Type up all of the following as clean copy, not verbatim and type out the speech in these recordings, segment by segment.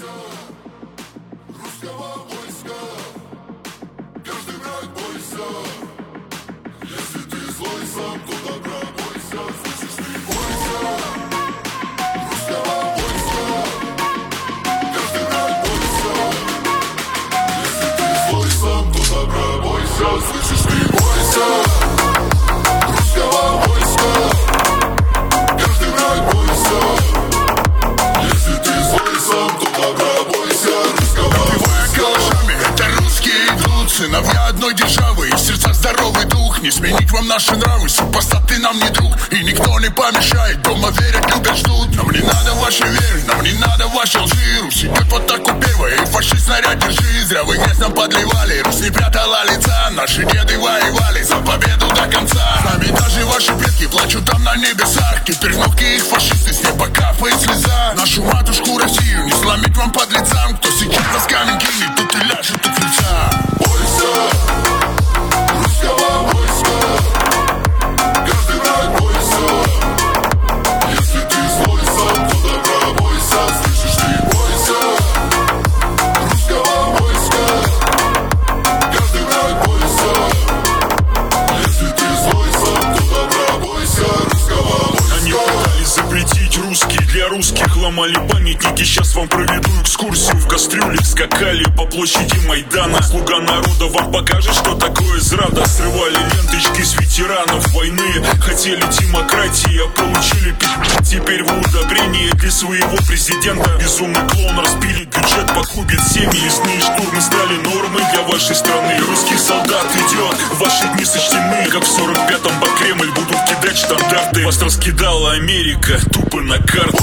бойся русского войска. Каждый враг бойся. Если ты злой сам, то добра бойся. Слышишь, ты бойся русского войска. Каждый враг бойся. Если ты злой сам, то добра бойся. Слышишь, ты бойся русского войска. Каждый враг бойся. Если ты злой сам, то добра бойся русского войска. Калашами, это русские идут, сыновья одной державы, и в сердцах здоровый дух. Не сменить вам наши нравы, супостат ты нам не друг, и никто не помешает. Дома верят, любят, ждут. Нам не надо вашей веры, нам не надо вашей лжи. Русь идет вот так у первой, и фашист снаряд держи. Зря вы грязь нам подливали, Русь не прятала лица. Наши деды воевали за победу до конца. С нами даже ваши предки плачут там на небесах. Теперь в ногти их фашисты, с неба капает слеза. Нашу матушку Россию не сломить вам под лицам. Кто сейчас нас камень кинет, тут и ляжет у крыльца. Бойся русского войска. Каждый враг бойся. Если ты злой сам, то добра бойся. Слышишь, ты бойся русского войска. Каждый враг бойся. Если ты злой сам, то добра бойся русского войска. Они пытались запретить русский для русских, ломали памятники. Сейчас вам проведу экскурсию в кастрюле. Скакали по площади Майдана. Слуга народа вам покажет, что такое зрада. Срывали ленточки с ветеранов войны. Хотели демократии, а получили пи***. Теперь вы удобрение для своего президента. Безумный клоун разбили бюджет, погубит семьи. Лесные штурмы стали нормой для вашей страны. Русский солдат идет, ваши дни сочтены. Как в 45-м по Кремль будут кидать штандарты. Вас раскидала Америка тупо на карту.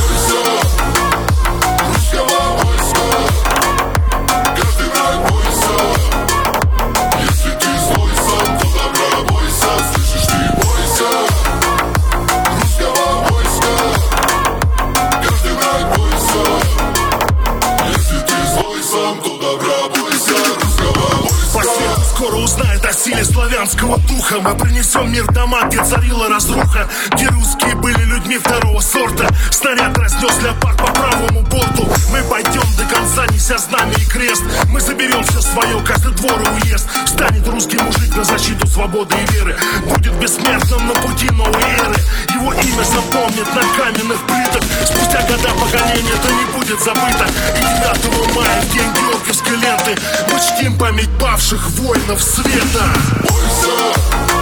Русского войска. Каждый враг бойся. Если ты злой сам, то добра бойся. Слышишь, ты бойся русского войска. Каждый враг бойся. Если ты злой сам, то добра бойся русского По войска. свету скоро узнает о силе славянского духа. Мы принесем мир дома, где царила разруха, где русские были людьми второго сорта. Снаряд разнес леопард по правому борту. Мы пойдем до конца, неся знамя и крест. Мы заберем все свое, каждый двор и уезд. Встанет русский мужик на защиту свободы и веры. Будет бессмертным на пути новой эры. Его имя запомнят на каменных плитах. Спустя года поколения это не будет забыто. И 9 мая, в день Георгиевской ленты, мы чтим память павших воинов света. Бойся